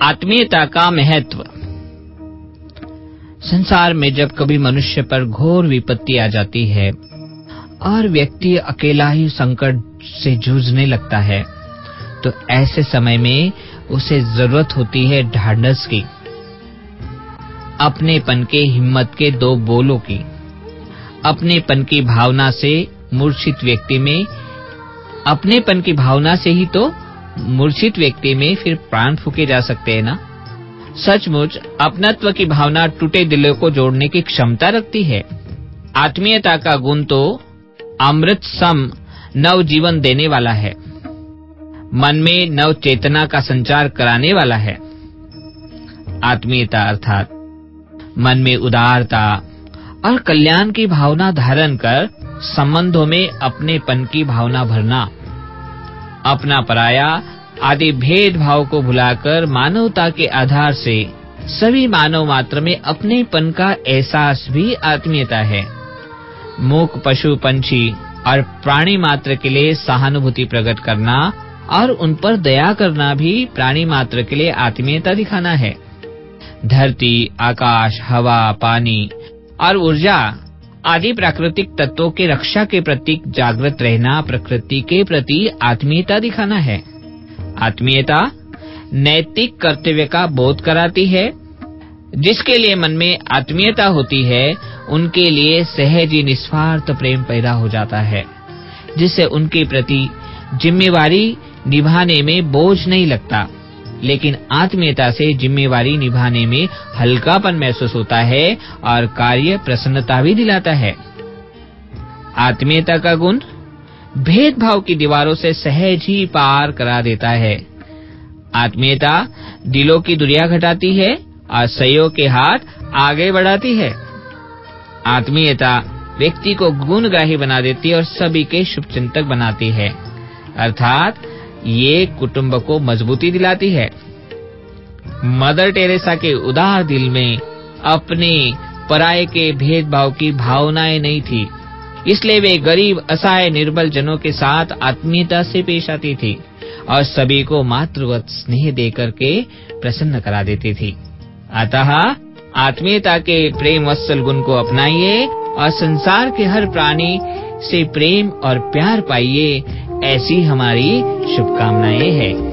आत्मीयता का महत्व। संसार में जब कभी मनुष्य पर घोर विपत्ति आ जाती है और व्यक्ति अकेला ही संकट से जूझने लगता है, तो ऐसे समय में उसे जरूरत होती है ढाढ़स की, अपनेपन के, हिम्मत के दो बोलों की। अपनेपन की भावना से मूर्छित व्यक्ति में, अपनेपन की भावना से ही तो मूर्छित व्यक्ति में फिर प्राण फूके जा सकते हैं ना। सचमुच अपनत्व की भावना टूटे दिलों को जोड़ने की क्षमता रखती है। आत्मीयता का गुण तो अमृत सम नव जीवन देने वाला है, मन में नव चेतना का संचार कराने वाला है। आत्मीयता अर्थात मन में उदारता और कल्याण की भावना धारण कर संबंधों में अपनेपन की भावना भरना, अपना पराया आदि भेदभाव को भुलाकर मानवता के आधार से सभी मानव मात्र में अपनेपन का एहसास भी आत्मीयता है। मूक पशु पंछी और प्राणी मात्र के लिए सहानुभूति प्रकट करना और उन पर दया करना भी प्राणी मात्र के लिए आत्मीयता दिखाना है। धरती, आकाश, हवा, पानी और ऊर्जा आदि प्राकृतिक तत्वों की रक्षा के प्रति जागृत रहना प्रकृति के प्रति आत्मीयता दिखाना है। आत्मीयता नैतिक कर्तव्य का बोध कराती है। जिसके लिए मन में आत्मीयता होती है, उनके लिए सहज ही निस्वार्थ प्रेम पैदा हो जाता है, जिससे उनके प्रति जिम्मेवारी निभाने में बोझ नहीं लगता, लेकिन आत्मीयता से जिम्मेवारी निभाने में हल्कापन महसूस होता है और कार्य प्रसन्नता भी दिलाता है। आत्मीयता का गुण भेदभाव की दीवारों से सहज ही पार करा देता है। आत्मीयता दिलों की दूरियां घटाती है और सहयोग के हाथ आगे बढ़ाती है। आत्मीयता व्यक्ति को गुणग्राही बना देती है और सभी के शुभचिंतक बनाती है, अर्थात ये कुटुंब को मजबूती दिलाती है। मदर टेरेसा के उदार दिल में अपने पराये के भेदभाव की भावनाएं नहीं थी, इसलिए वे गरीब, असहाय, निर्बल जनों के साथ आत्मीयता से पेश आती थी और सभी को मातृवत स्नेह देकर के प्रसन्न करा देती थी। अतः आत्मीयता के प्रेम वत्सल गुण को अपनाइए और संसार के हर प्राणी से प्रेम और प्यार पाइए, ऐसी हमारी शुभकामनाएं हैं।